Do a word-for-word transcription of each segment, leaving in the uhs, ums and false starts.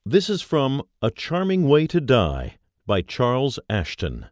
This is from A Charming Way to Die by Charles Ashton.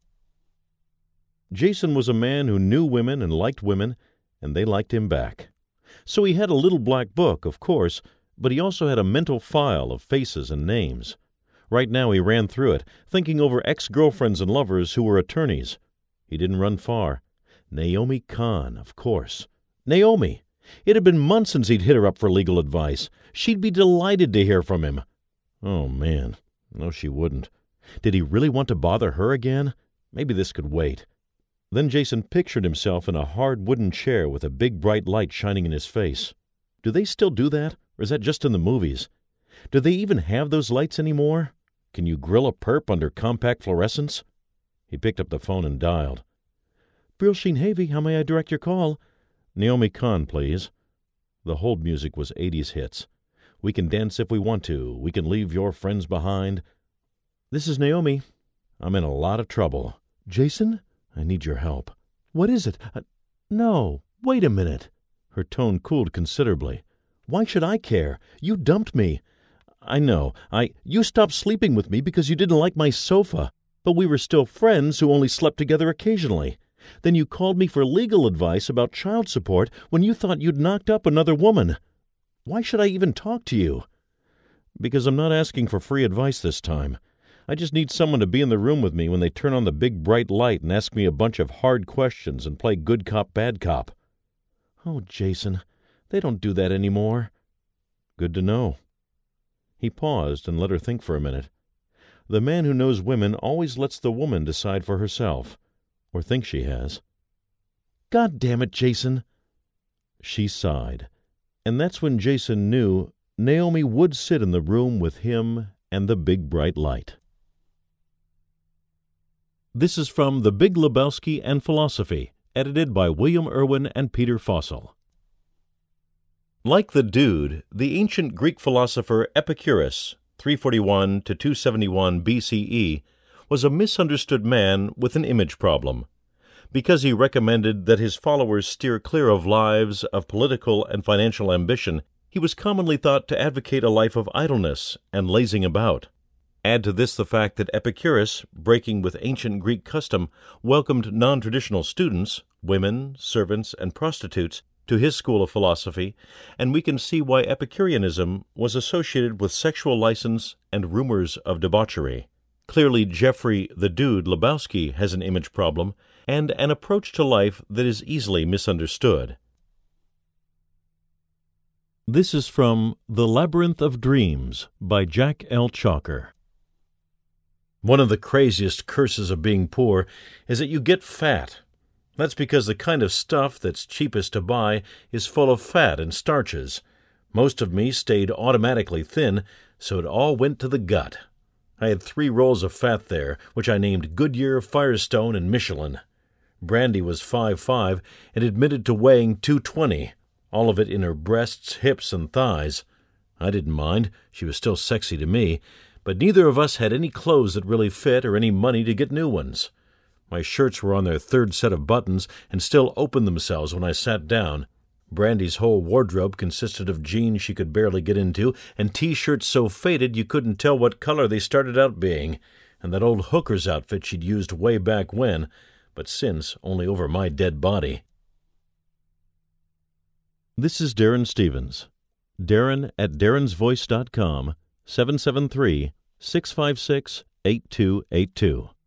Jason was a man who knew women and liked women, and they liked him back. So he had a little black book, of course, but he also had a mental file of faces and names. Right now he ran through it, thinking over ex-girlfriends and lovers who were attorneys. He didn't run far. Naomi Kahn, of course. Naomi! It had been months since he'd hit her up for legal advice. She'd be delighted to hear from him. Oh, man. No, she wouldn't. Did he really want to bother her again? Maybe this could wait. Then Jason pictured himself in a hard wooden chair with a big bright light shining in his face. Do they still do that, or is that just in the movies? Do they even have those lights anymore? Can you grill a perp under compact fluorescence? He picked up the phone and dialed. Brillsheen Havey, how may I direct your call? Naomi Kahn, please. The hold music was eighties hits. We can dance if we want to. We can leave your friends behind. This is Naomi. I'm in a lot of trouble. Jason? I need your help. What is it? Uh, no, wait a minute. Her tone cooled considerably. Why should I care? You dumped me. I know. I. You stopped sleeping with me because you didn't like my sofa, but we were still friends who only slept together occasionally. Then you called me for legal advice about child support when you thought you'd knocked up another woman. Why should I even talk to you? Because I'm not asking for free advice this time. I just need someone to be in the room with me when they turn on the big bright light and ask me a bunch of hard questions and play good cop, bad cop. Oh, Jason, they don't do that anymore. Good to know. He paused and let her think for a minute. The man who knows women always lets the woman decide for herself, or thinks she has. God damn it, Jason. She sighed, and that's when Jason knew Naomi would sit in the room with him and the big bright light. This is from The Big Lebowski and Philosophy, edited by William Irwin and Peter Fossil. Like the Dude, the ancient Greek philosopher Epicurus, three forty-one to two seventy-one B C E, was a misunderstood man with an image problem. Because he recommended that his followers steer clear of lives of political and financial ambition, he was commonly thought to advocate a life of idleness and lazing about. Add to this the fact that Epicurus, breaking with ancient Greek custom, welcomed non-traditional students, women, servants, and prostitutes, to his school of philosophy, and we can see why Epicureanism was associated with sexual license and rumors of debauchery. Clearly, Jeffrey the Dude Lebowski has an image problem and an approach to life that is easily misunderstood. This is from The Labyrinth of Dreams by Jack L. Chalker. One of the craziest curses of being poor is that you get fat. That's because the kind of stuff that's cheapest to buy is full of fat and starches. Most of me stayed automatically thin, so it all went to the gut. I had three rolls of fat there, which I named Goodyear, Firestone, and Michelin. Brandy was five foot five and admitted to weighing two twenty, all of it in her breasts, hips, and thighs. I didn't mind. She was still sexy to me, but neither of us had any clothes that really fit or any money to get new ones. My shirts were on their third set of buttons and still opened themselves when I sat down. Brandy's whole wardrobe consisted of jeans she could barely get into and T-shirts so faded you couldn't tell what color they started out being, and that old hooker's outfit she'd used way back when, but since only over my dead body. This is Darren Stevens. Darren at darrens voice dot com, seven seven three, six five six, eight two eight two.